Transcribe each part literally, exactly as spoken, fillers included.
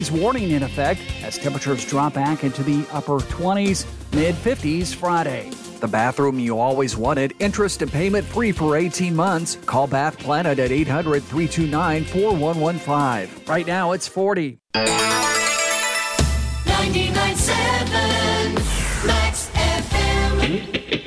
Warning in effect as temperatures drop back into the upper twenties, mid fifties Friday. The bathroom you always wanted, interest and payment free for eighteen months. Call Bath Planet at eight hundred, three two nine, four one one five. Right now it's forty. ninety-nine point seven Max F M.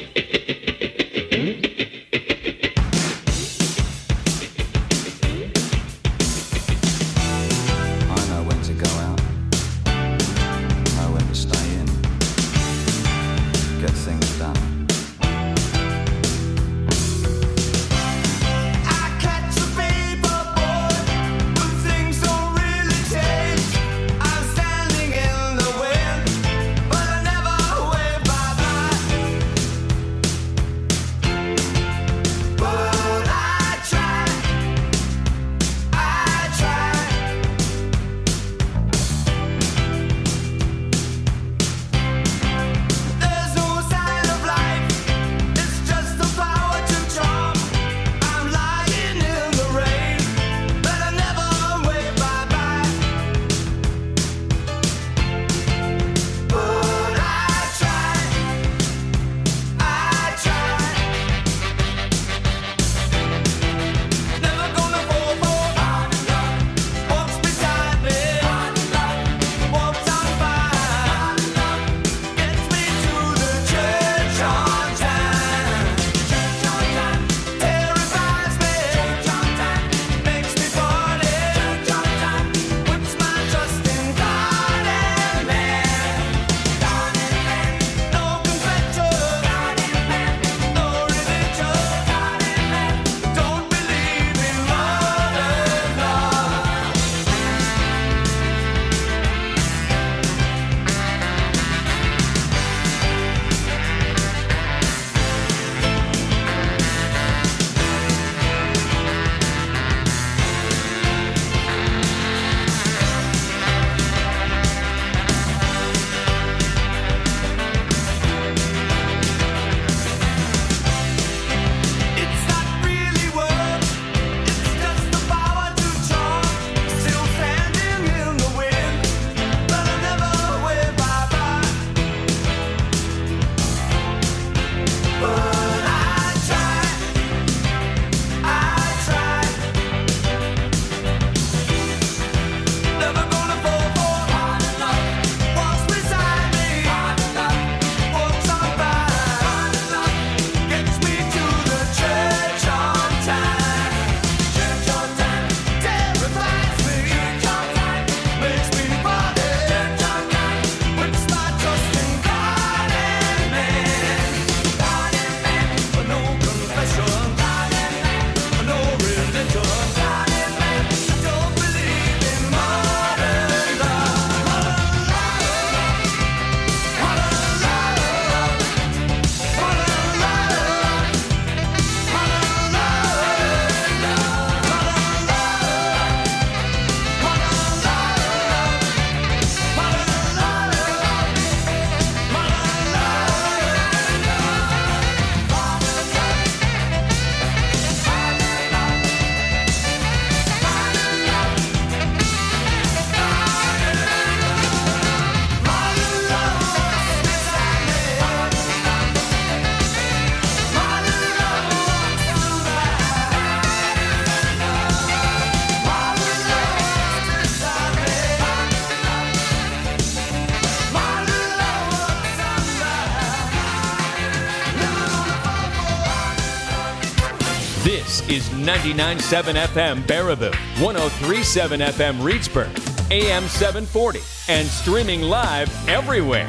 This is ninety-nine point seven F M Baraboo, one oh three point seven F M Reedsburg, A M seven forty, and streaming live everywhere.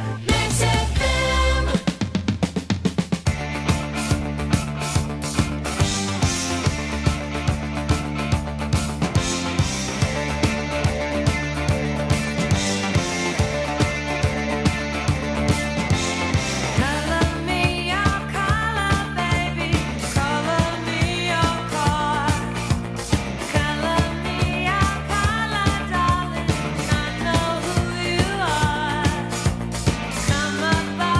Come up.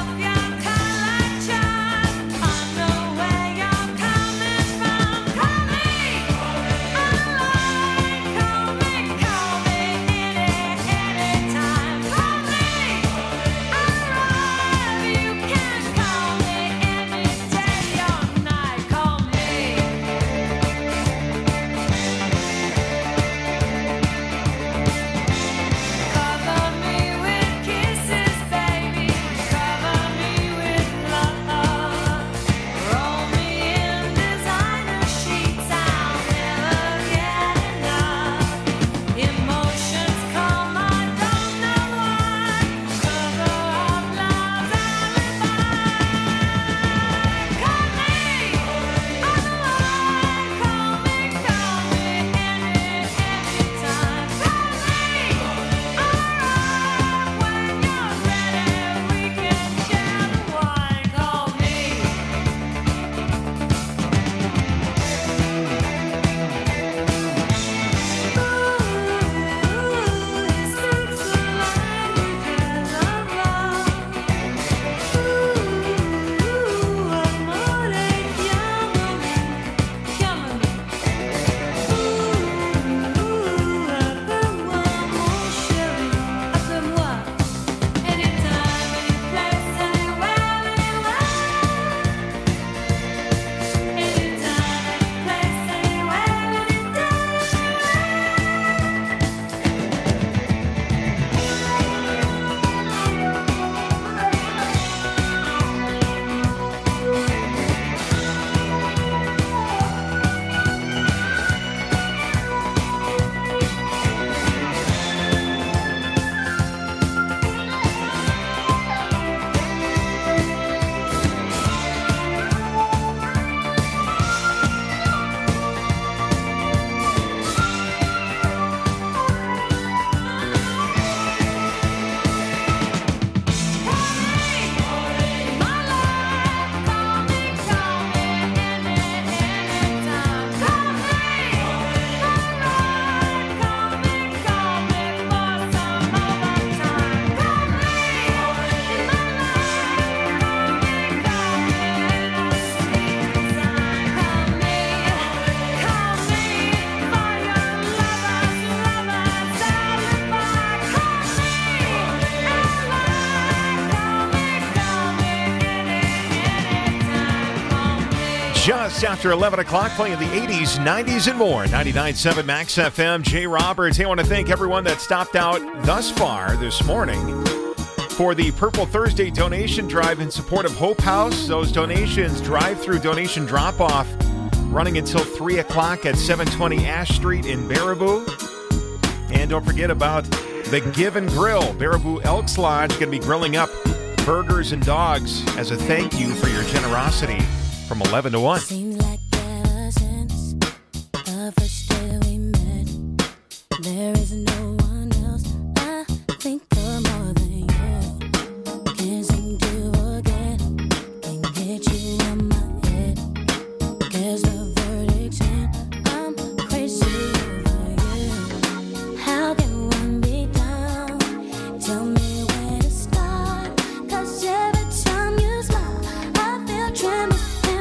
Just after eleven o'clock, playing the eighties, nineties, and more. ninety-nine point seven Max F M, Jay Roberts. Hey, I want to thank everyone that stopped out thus far this morning for the Purple Thursday donation drive in support of Hope House. Those donations, drive-through donation drop-off, running until three o'clock at seven twenty Ash Street in Baraboo. And don't forget about the Give and Grill. Baraboo Elks Lodge going to be grilling up burgers and dogs as a thank you for your generosity from eleven to one. Seems like ever since the first day that we met, there is no one else I think of more than you. Can't seem to forget, can't get you on my head. Guess the verdict's in, I'm crazy over you. How can one be down? Tell me where to start, 'cause every time you smile, I feel tremors.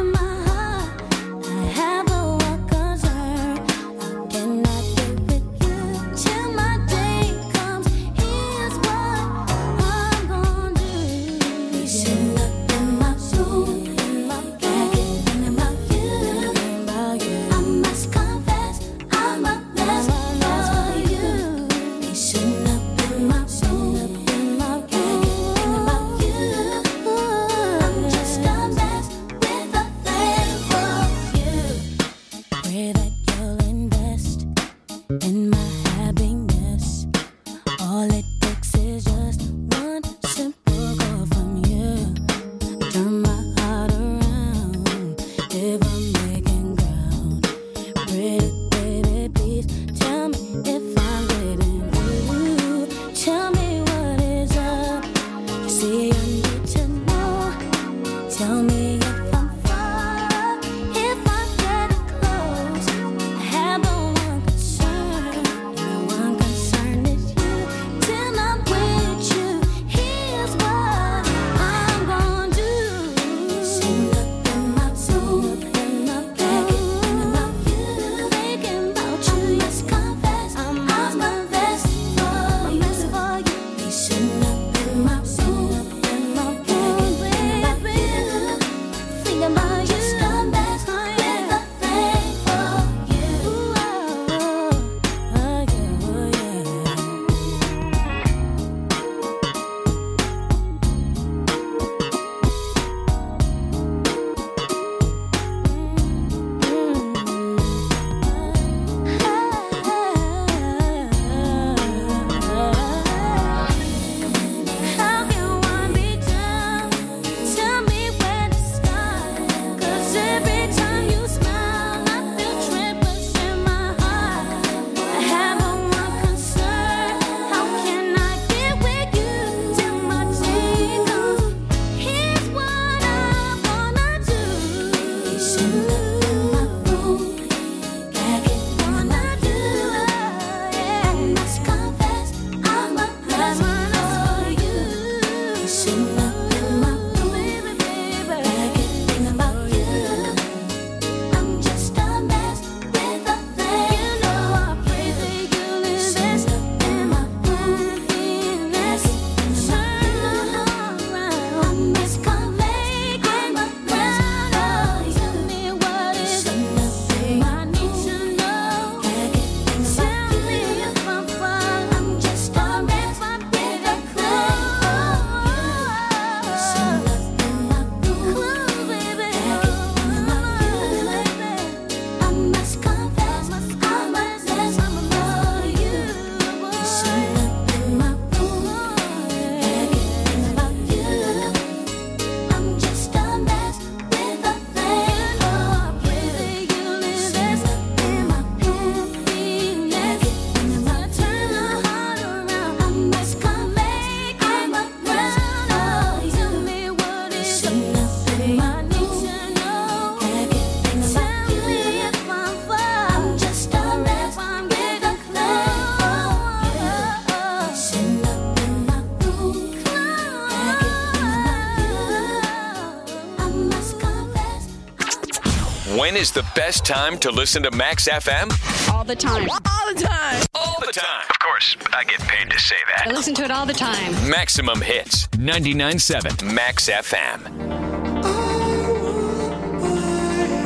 When is the best time to listen to Max F M? All the time. All the time. All the time. Of course, I get paid to say that. I listen to it all the time. Maximum Hits. ninety-nine point seven Max F M.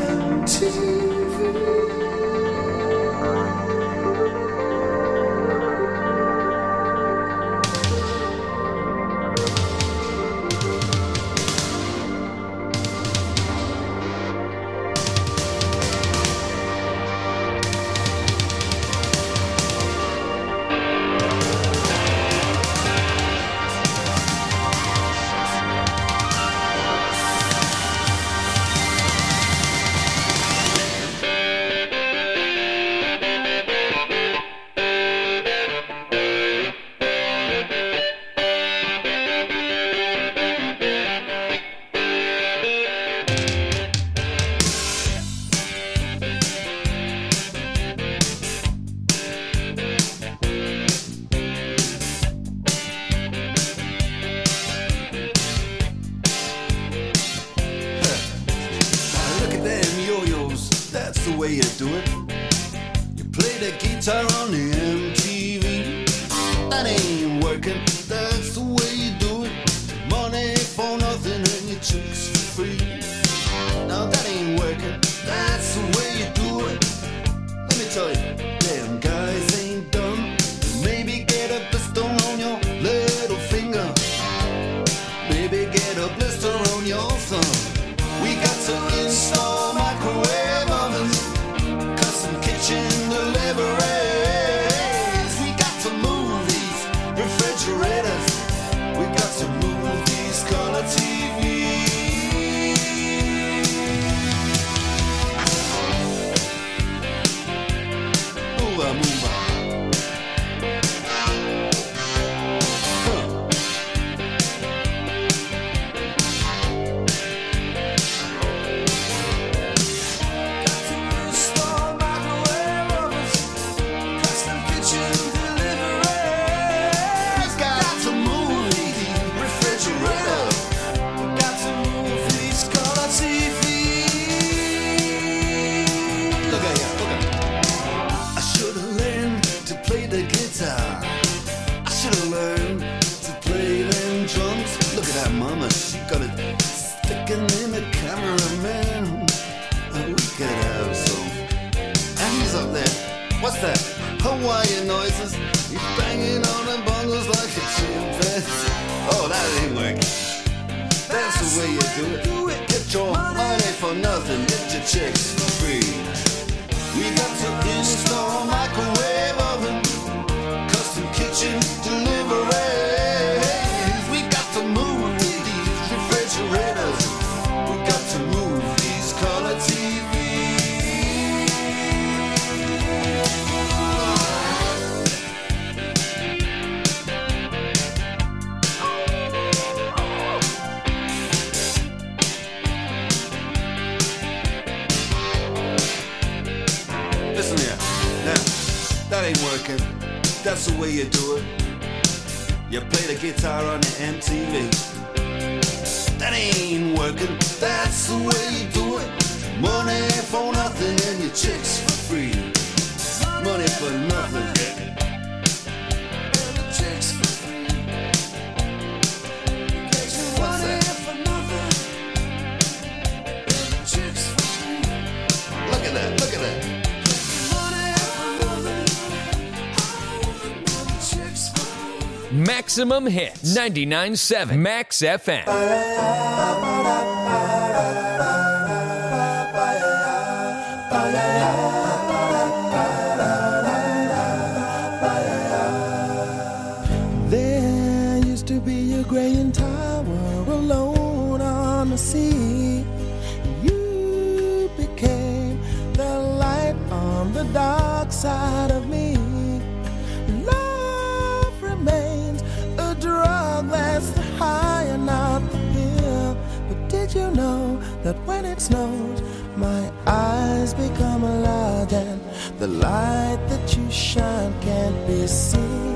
way you do it. You play the guitar on the M T V. That ain't working, that's the way you do it. Money for nothing and your chicks for free. Now that ain't working, that's the way you do it. Let me tell you, damn guys ain't dumb. Maybe get a blister on your little finger. Maybe get a blister on your thumb. We got to install microwave ovens, custom kitchen deliveries. We got to move these refrigerators. We got to move these color T Vs. Move on, move on. Mama, she got it sticking in the cameraman. Oh, we could have some. And he's up there. What's that? Hawaiian noises. He's banging on the bongos like a chimpanzee. Oh, that ain't working. That's the way you do it. Get your money for nothing. Get your chicks for free. We got to install microwave oven, custom kitchen delivery. We got to move refrigerators. We got to move these color T Listen here, now, that ain't working. That's the way you do it. You play the guitar on the M T V. That ain't working, that's the way you do it. Money for nothing and your chicks for free. Money for nothing and your chicks for free. What's that? For nothing and your chicks for free. Look at that, look at that. Maximum Hits, ninety-nine point seven Max F M. There used to be a graying tower alone on the sea. You became the light on the dark side of me. That's the high and not the pill. But did you know that when it snows, my eyes become large and the light that you shine can't be seen?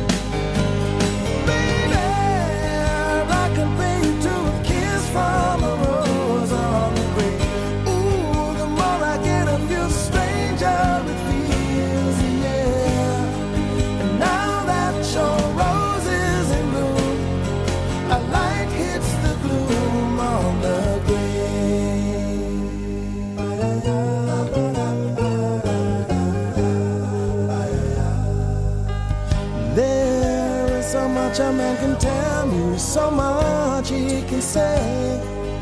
Baby, I compare you to a kiss from a rose on the grave. Ooh, the more I get of you, the stranger it feels, yeah. And now that your rose is in bloom, a light hits the gloom on the grave. much a man can tell me, so much he can say.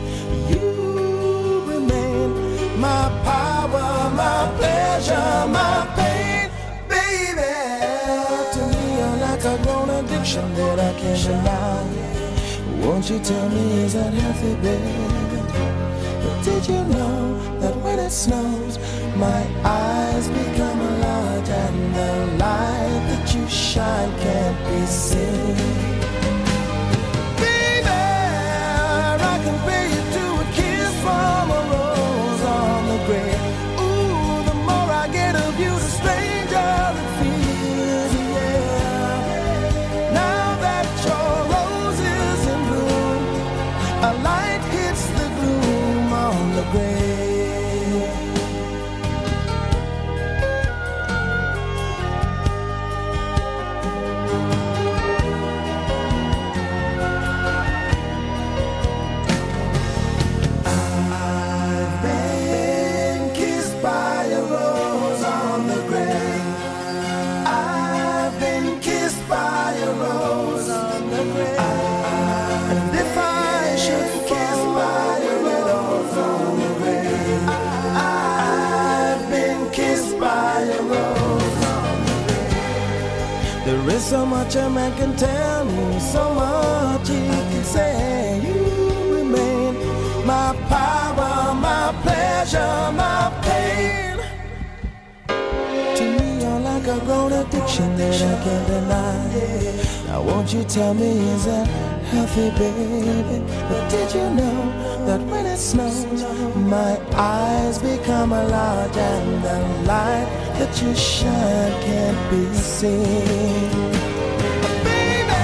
You remain my power, my pleasure, my pain, baby. To me, you're like a grown addiction that I can't deny. Won't you tell me, is that healthy, baby? But did you know that when it snows, my eyes become large and the light that you shine can't be seen? Baby, I can pay you to a kiss from a rose on the grave. Ooh, the more I get of you, the stranger it feels, yeah. Now that your rose is in bloom, a light hits the gloom on the grave. There is so much a man can tell me, so much he can say. You remain my power, my pleasure, my pain. To me, you're like a grown addiction that I can't deny. Now won't you tell me, is that healthy, baby? But did you know that when it snows, my eyes become large and the light that you shine can't be seen? Baby,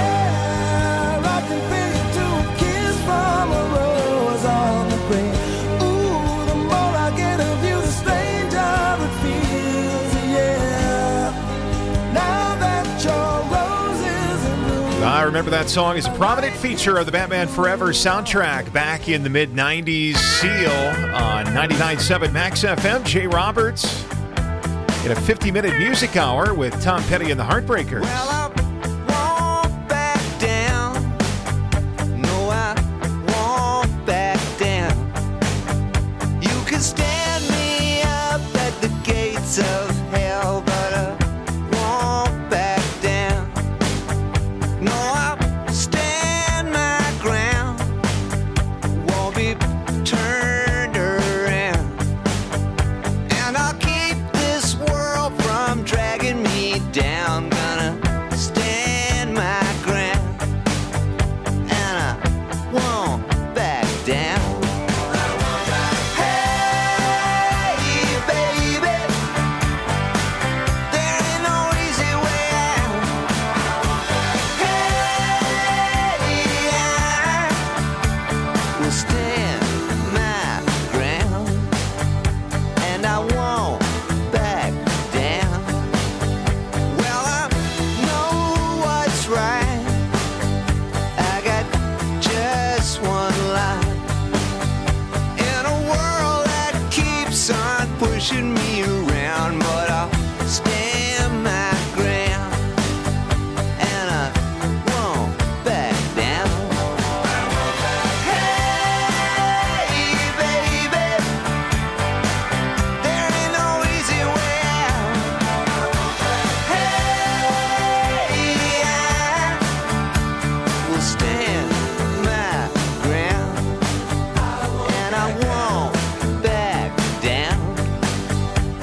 I can pay you to a kiss from a rose on the grave. Ooh, the more I get of you, the stranger it feels, yeah. Now that your rose is in bloom. I remember that song is a prominent feature of the Batman Forever soundtrack back in the mid nineties. Seal on ninety-nine point seven Max F M. Jay Roberts in a fifty-minute music hour with Tom Petty and the Heartbreakers. Well, I won't back down. No, I won't back down. You can stand me up at the gates of hell, but I won't back down. No, I'll stand my ground. Won't be turned around. And I'll keep this world from dragging me down. Gonna stand my ground, and I won't back down. Hey, baby, there ain't no easy way out. Hey, I will stand my ground, and I won't back down. Well, I know what's right. I got just one life in a world that keeps on pushing me around, but I'll stand my ground, and I won't back down. Hey, baby, there ain't no easy way out. Hey, I will stand my ground, and I won't back down.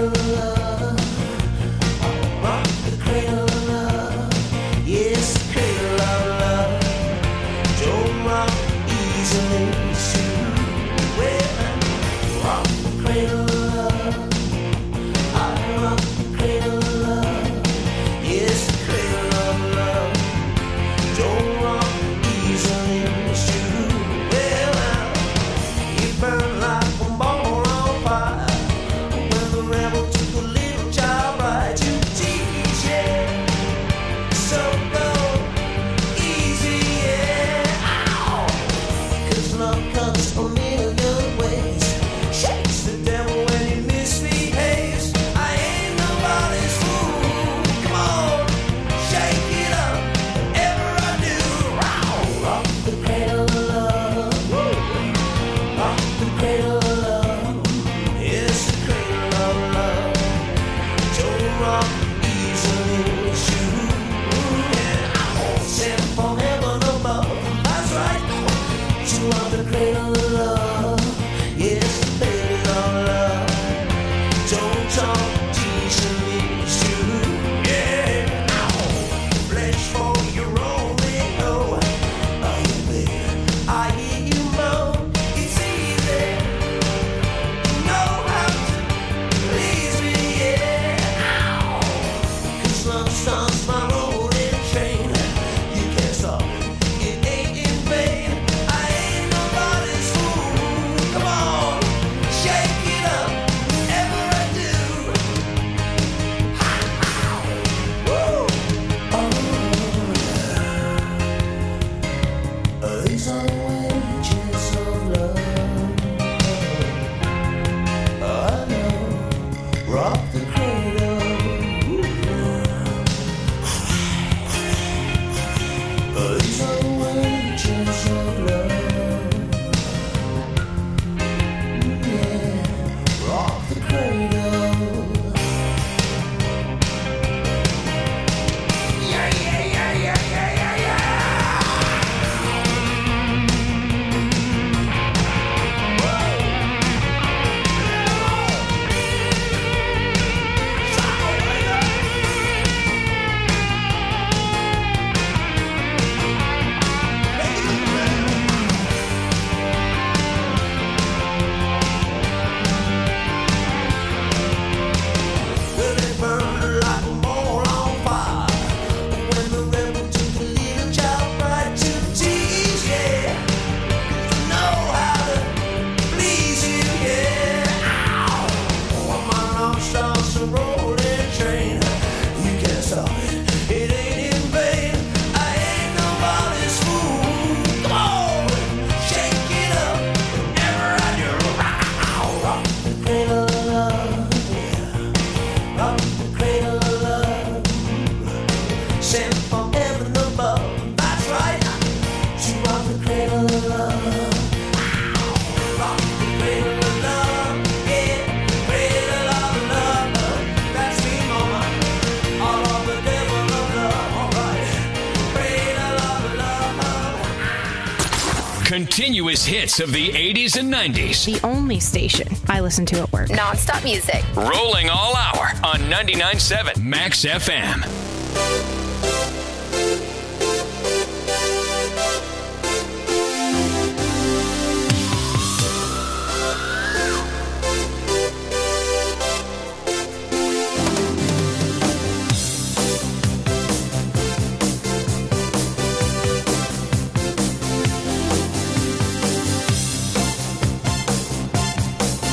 Continuous hits of the eighties and nineties. The only station I listen to at work. Non-stop music. Rolling all hour on ninety-nine point seven Max F M.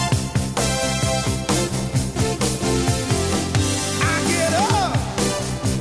I get up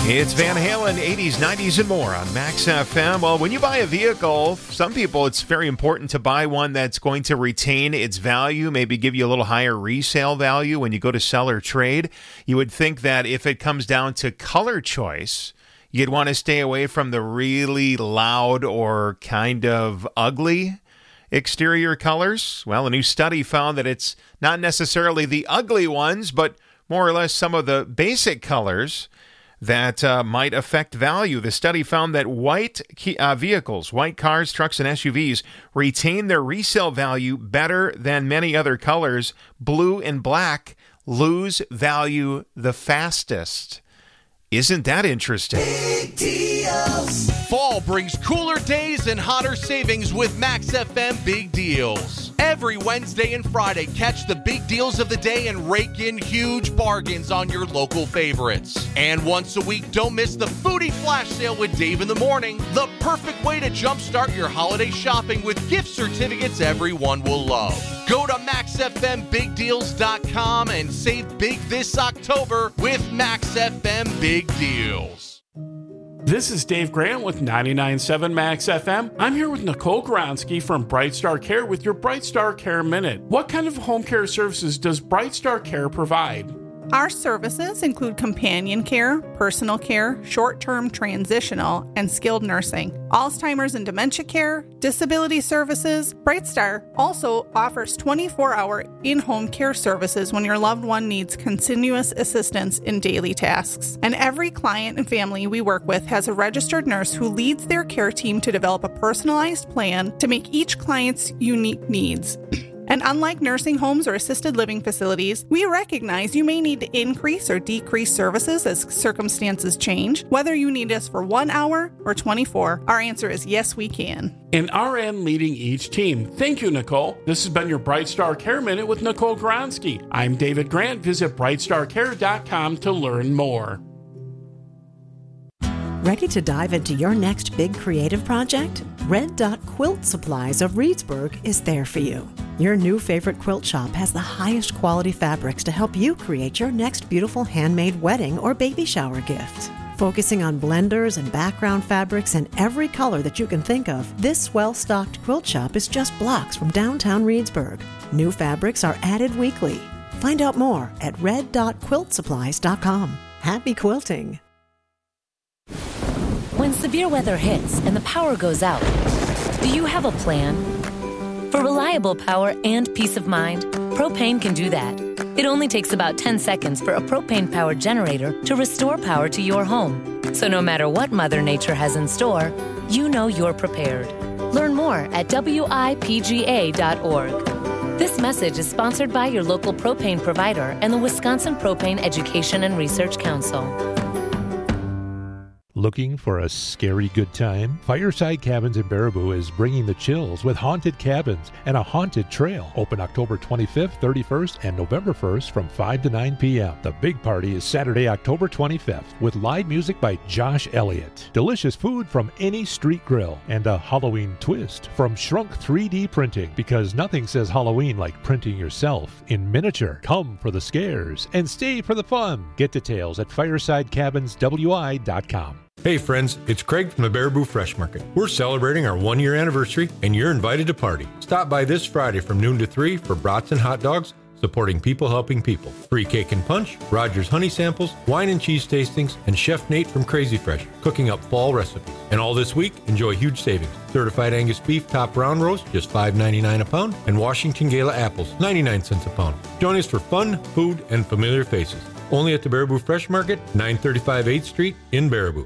It's Van Halen, eighties, nineties, and more on Max F M. Well, when you buy a vehicle, some people, it's very important to buy one that's going to retain its value, maybe give you a little higher resale value when you go to sell or trade. You would think that if it comes down to color choice, you'd want to stay away from the really loud or kind of ugly exterior colors. Well, a new study found that it's not necessarily the ugly ones, but more or less some of the basic colors that uh, might affect value. The study found that white key, uh, vehicles, white cars, trucks, and S U Vs retain their resale value better than many other colors. Blue and black lose value the fastest. Isn't that interesting? Big deals. Fall brings cooler days and hotter savings with Max F M Big Deals. Every Wednesday and Friday, catch the big deals of the day and rake in huge bargains on your local favorites. And once a week, don't miss the Foodie Flash Sale with Dave in the Morning, the perfect way to jumpstart your holiday shopping with gift certificates everyone will love. Go to max f m big deals dot com and save big this October with Max F M Big Deals. This is Dave Grant with ninety-nine point seven Max F M. I'm here with Nicole Gronsky from Bright Star Care with your Bright Star Care Minute. What kind of home care services does Bright Star Care provide? Our services include companion care, personal care, short-term transitional, and skilled nursing, Alzheimer's and dementia care, disability services. Bright Star also offers twenty-four hour in-home care services when your loved one needs continuous assistance in daily tasks. And every client and family we work with has a registered nurse who leads their care team to develop a personalized plan to make each client's unique needs. And unlike nursing homes or assisted living facilities, we recognize you may need to increase or decrease services as circumstances change. Whether you need us for one hour or twenty-four, our answer is yes, we can. An R N leading each team. Thank you, Nicole. This has been your Bright Star Care Minute with Nicole Gronsky. I'm David Grant. Visit bright star care dot com to learn more. Ready to dive into your next big creative project? Red Dot Quilt Supplies of Reedsburg is there for you. Your new favorite quilt shop has the highest quality fabrics to help you create your next beautiful handmade wedding or baby shower gift. Focusing on blenders and background fabrics in every color that you can think of, this well-stocked quilt shop is just blocks from downtown Reedsburg. New fabrics are added weekly. Find out more at red dot quilt supplies dot com. Happy quilting! When severe weather hits and the power goes out, do you have a plan? For reliable power and peace of mind, Propane can do that. It only takes about ten seconds for a propane-powered generator to restore power to your home. So no matter what Mother Nature has in store, you know you're prepared. Learn more at w i p g a dot org. This message is sponsored by your local propane provider and the Wisconsin Propane Education and Research Council. Looking for a scary good time? Fireside Cabins in Baraboo is bringing the chills with haunted cabins and a haunted trail. Open October twenty-fifth, thirty-first, and November first from five to nine p.m. The big party is Saturday, October twenty-fifth with live music by Josh Elliott, delicious food from any street grill, and a Halloween twist from Shrunk three D Printing, because nothing says Halloween like printing yourself in miniature. Come for the scares and stay for the fun. Get details at fireside cabins w i dot com. Hey friends, it's Craig from the Baraboo Fresh Market. We're celebrating our one-year anniversary, and you're invited to party. Stop by this Friday from noon to three for brats and hot dogs, supporting people helping people. Free cake and punch, Rogers honey samples, wine and cheese tastings, and Chef Nate from Crazy Fresh cooking up fall recipes. And all this week, enjoy huge savings. Certified Angus beef top round roast, just five ninety-nine a pound, and Washington Gala apples, ninety-nine cents a pound. Join us for fun, food, and familiar faces. Only at the Baraboo Fresh Market, nine thirty-five eighth Street in Baraboo.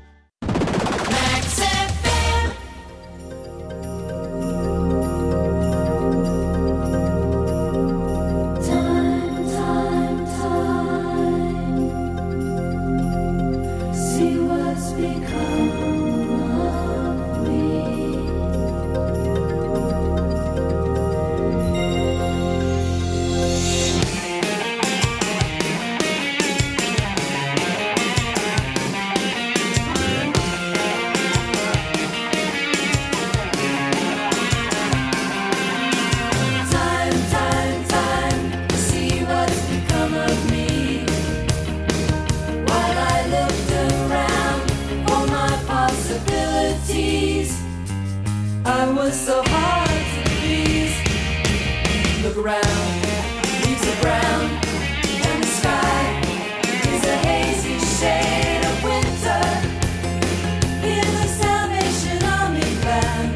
was so hard to please. Look around, leaves are brown, and the sky is a hazy shade of winter. In the Salvation Army band,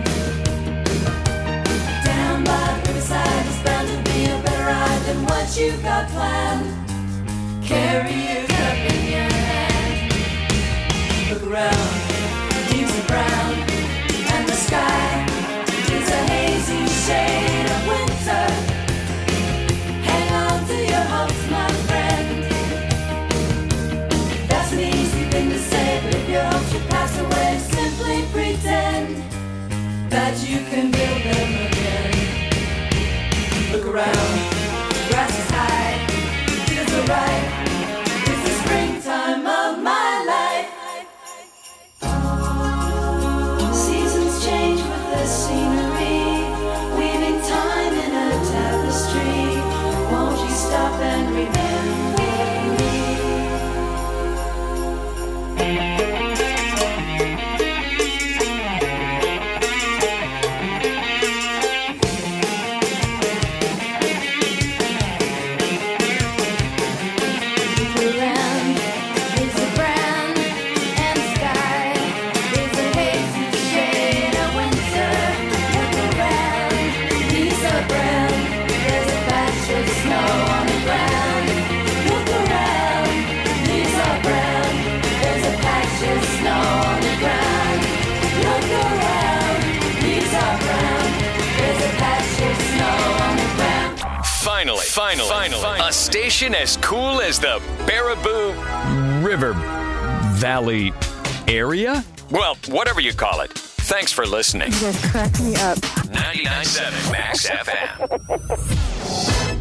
down by the riverside is bound to be a better ride than what you've got planned. Carry your cup in your hand. Look around, leaves are brown, and the sky is a hazy shade of winter. Hang on to your hopes, my friend. That's an easy thing to say, but if your hopes should pass away, simply pretend that you can build them again. Look around, grass is high, fields are ripe. It's the springtime of my life. Seasons change with the scenery, weaving time in a tapestry. Won't you stop and remember me? Finally, finally, finally, a station as cool as the Baraboo River Valley area? Well, whatever you call it. Thanks for listening. You guys crack me up. ninety-nine point seven Max F M.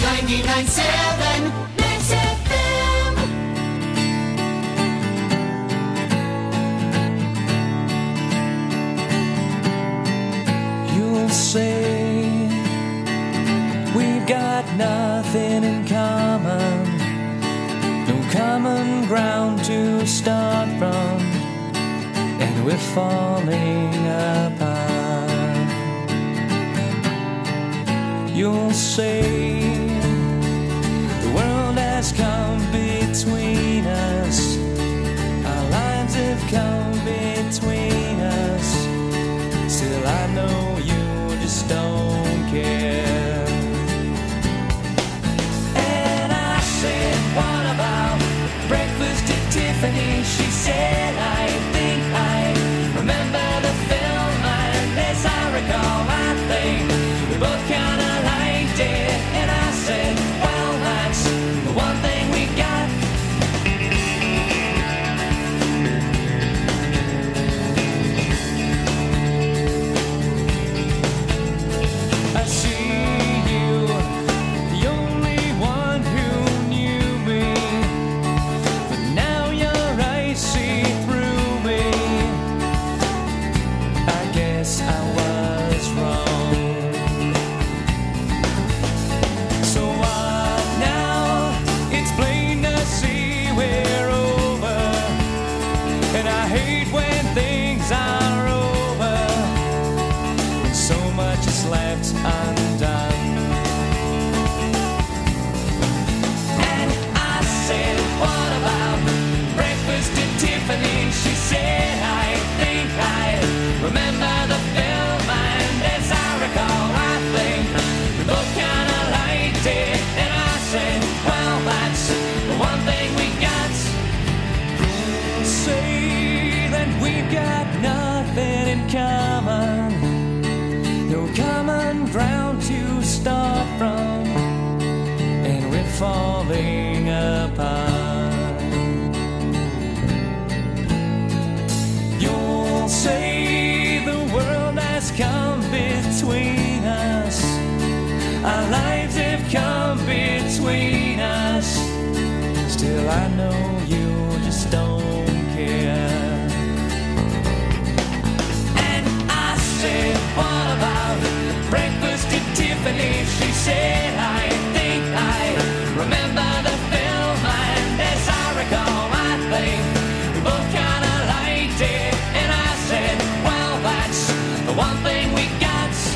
ninety-nine seven Max F M. You'll say we've got nothing in common, no common ground to start from, and we're falling apart. You'll say the world has come between us, our lives have come between us. Still I know you just don't care. And I said, what about breakfast at Tiffany? She said, I think I remember the film, and as I recall, I think we both kinda liked it. And I said, well, that's the one thing we got. I see you, the only one who knew me, but now your eyes see through me. I guess I was wrong. So what now? It's plain to see we're over, and I hate when things are over, when so much is left undone. And I said, what about breakfast at Tiffany? She said, I think I remember the film, and as I recall, I think we both kinda liked it. And I said, well, that's the one thing we got. You'll say that we've got nothing in common, no common ground to start from, and we're falling apart. You'll say the world has come between us, our lives have come between us. Still I know you just don't care. And I said, what about breakfast at Tiffany? She said, I think I remember the film, and as I recall, I think we both kinda liked it. And I said, well, that's the one thing we got.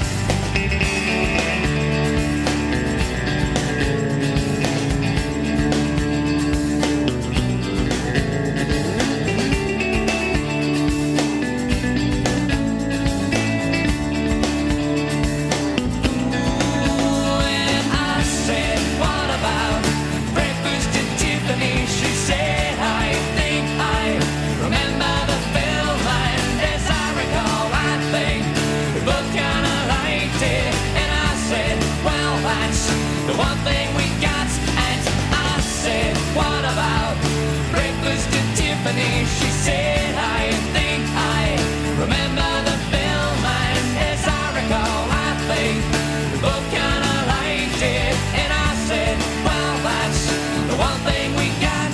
And I said, what about breakfast at Tiffany? She said, I think I remember the film, and as I recall, I think we both kinda liked it. And I said, well, that's the one thing we got. And I said, what about breakfast at Tiffany? She said, I think I remember the film, and as I recall, I think we both kinda liked it. And I said, well, that's the one thing we got.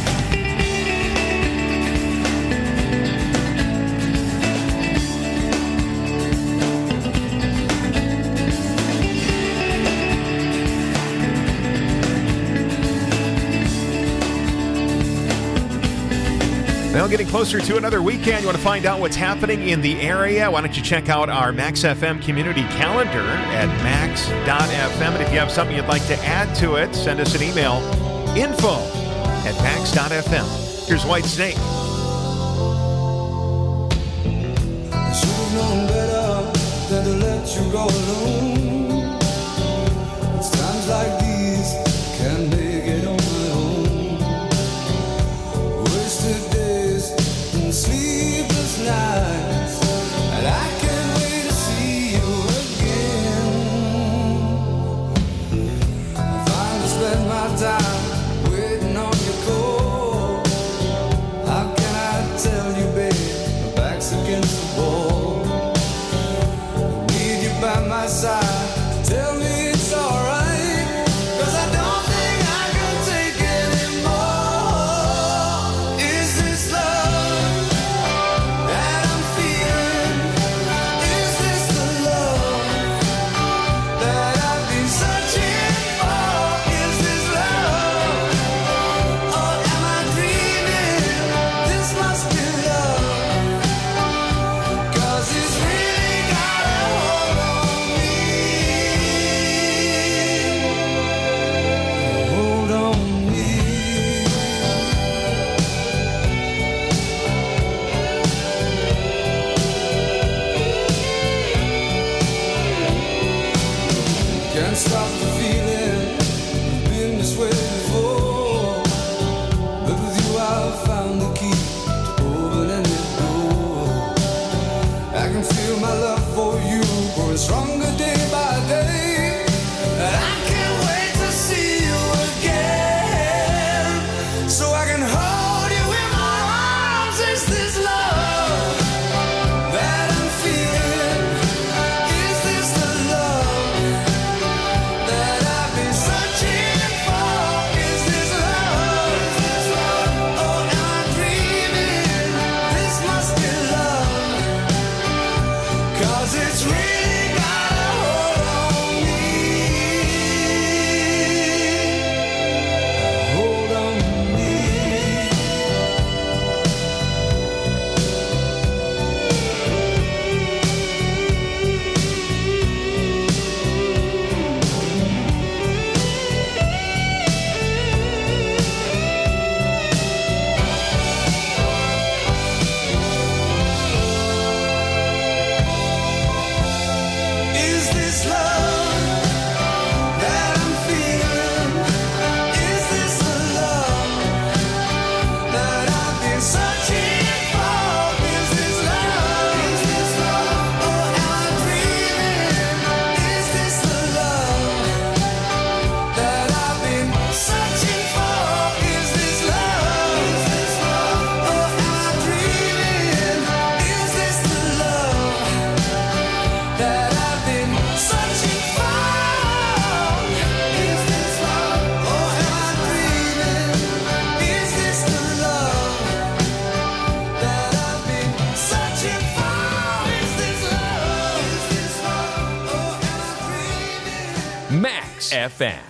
Well, getting closer to another weekend. You want to find out what's happening in the area? Why don't you check out our Max F M community calendar at max dot f m. And if you have something you'd like to add to it, send us an email, info at max dot f m. Here's White Snake. I should have known better than to let you go alone. It's times like these I can't make it on my own. Wasted days and sleepless nights, and I can't wait to see you again. I finally spent my time waiting on your call. How can I tell you, babe, my back's against the wall. I need you by my side, tell me it's alright. Max F M.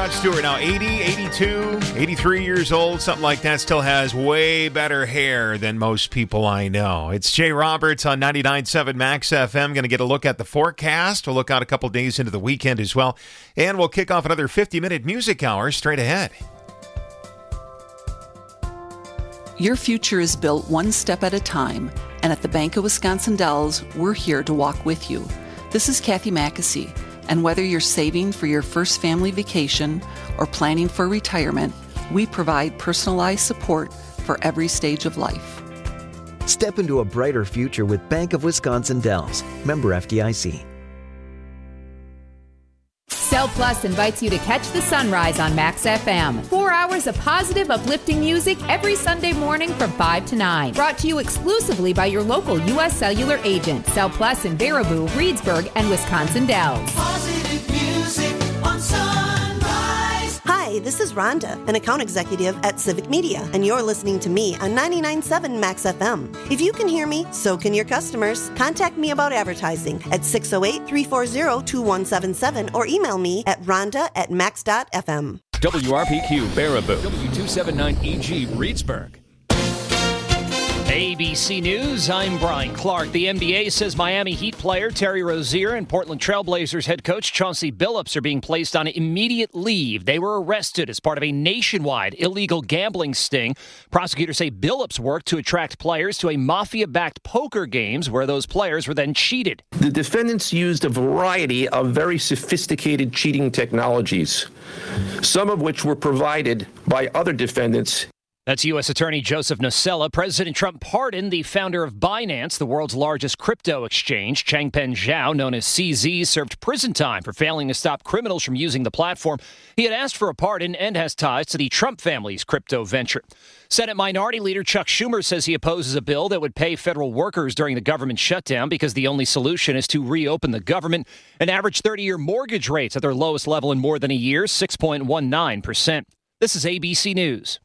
Rod Stewart, now eighty, eighty-two, eighty-three years old, something like that, still has way better hair than most people I know. It's Jay Roberts on ninety-nine point seven Max F M. Going to get a look at the forecast. We'll look out a couple days into the weekend as well. And we'll kick off another fifty-minute music hour straight ahead. Your future is built one step at a time, and at the Bank of Wisconsin Dells, we're here to walk with you. This is Kathy Mackesy, and whether you're saving for your first family vacation or planning for retirement, we provide personalized support for every stage of life. Step into a brighter future with Bank of Wisconsin Dells. Member F D I C. Cell Plus invites you to catch the sunrise on Max F M. Four hours of positive, uplifting music every Sunday morning from five to nine. Brought to you exclusively by your local U S Cellular agent. Cell Plus in Baraboo, Reedsburg, and Wisconsin Dells. Positive music on Sunrise. Hi, this is Rhonda, an account executive at Civic Media, and you're listening to me on ninety-nine point seven Max F M. If you can hear me, so can your customers. Contact me about advertising at six oh eight, three four zero, two one seven seven or email me at rhonda at max dot f m. W R P Q Baraboo, W two seventy-nine E G Reedsburg. A B C News, I'm Brian Clark. The N B A says Miami Heat player Terry Rozier and Portland Trailblazers head coach Chauncey Billups are being placed on immediate leave. They were arrested as part of a nationwide illegal gambling sting. Prosecutors say Billups worked to attract players to a mafia-backed poker games where those players were then cheated. The defendants used a variety of very sophisticated cheating technologies, some of which were provided by other defendants. That's U S Attorney Joseph Nocella. President Trump pardoned the founder of Binance, the world's largest crypto exchange. Changpeng Zhao, known as C Z, served prison time for failing to stop criminals from using the platform. He had asked for a pardon and has ties to the Trump family's crypto venture. Senate Minority Leader Chuck Schumer says he opposes a bill that would pay federal workers during the government shutdown because the only solution is to reopen the government. An average thirty-year mortgage rates at their lowest level in more than a year, six point one nine percent. This is A B C News.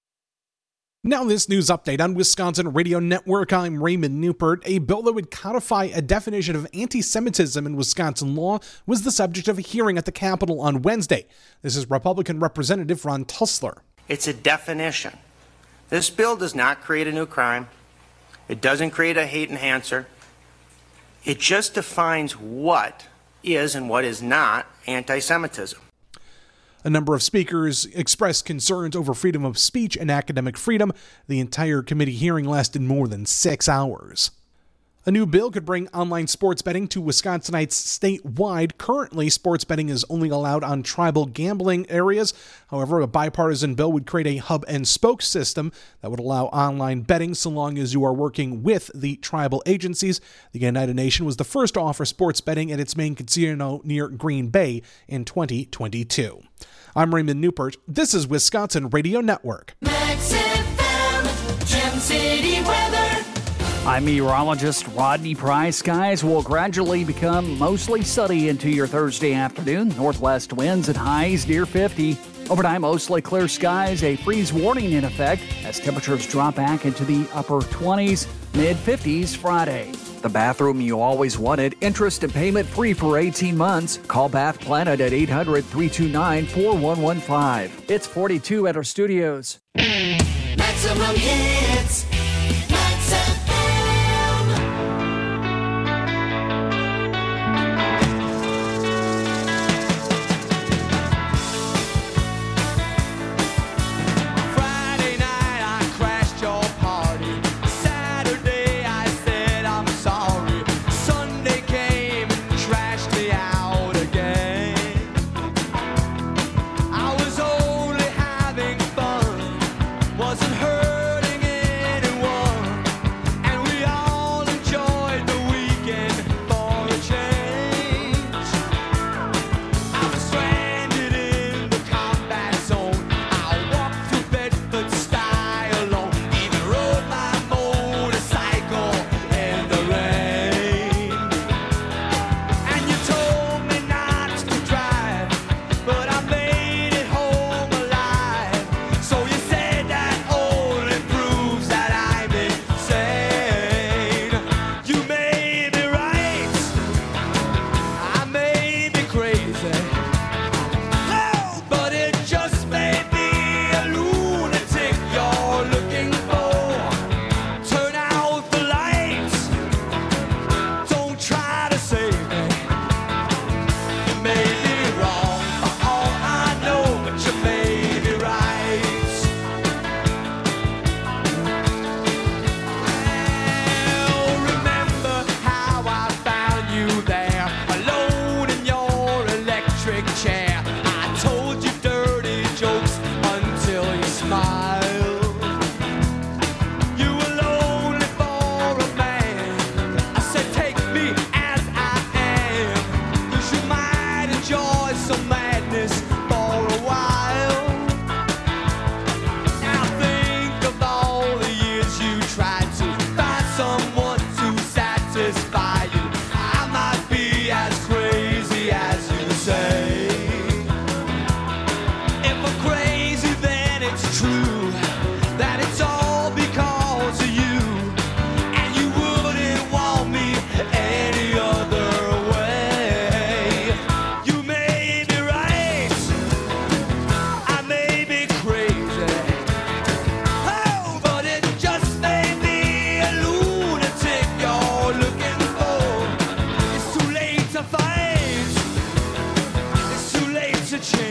Now this news update on Wisconsin Radio Network. I'm Raymond Newport. A bill that would codify a definition of anti-Semitism in Wisconsin law was the subject of a hearing at the Capitol on Wednesday. This is Republican Representative Ron Tussler. It's a definition. This bill does not create a new crime. It doesn't create a hate enhancer. It just defines what is and what is not anti-Semitism. A number of speakers expressed concerns over freedom of speech and academic freedom. The entire committee hearing lasted more than six hours. A new bill could bring online sports betting to Wisconsinites statewide. Currently, sports betting is only allowed on tribal gambling areas. However, a bipartisan bill would create a hub and spoke system that would allow online betting so long as you are working with the tribal agencies. The United Nation was the first to offer sports betting at its main casino near Green Bay in twenty twenty-two. I'm Raymond Newport. This is Wisconsin Radio Network. Max F M, Gem City weather. I'm meteorologist Rodney Price. Skies will gradually become mostly sunny into your Thursday afternoon. Northwest winds at highs near fifty. Overnight, mostly clear skies. A freeze warning in effect as temperatures drop back into the upper twenties, mid fifties Friday. The bathroom you always wanted. Interest and payment free for eighteen months. Call Bath Planet at eight hundred, three two nine, four one one five. It's forty-two at our studios. Maximum hits. Max F M. Friday night I crashed your party. Saturday I said I'm sorry. Sunday came and trashed me out again. I was only having fun, wasn't hurting anyone. change.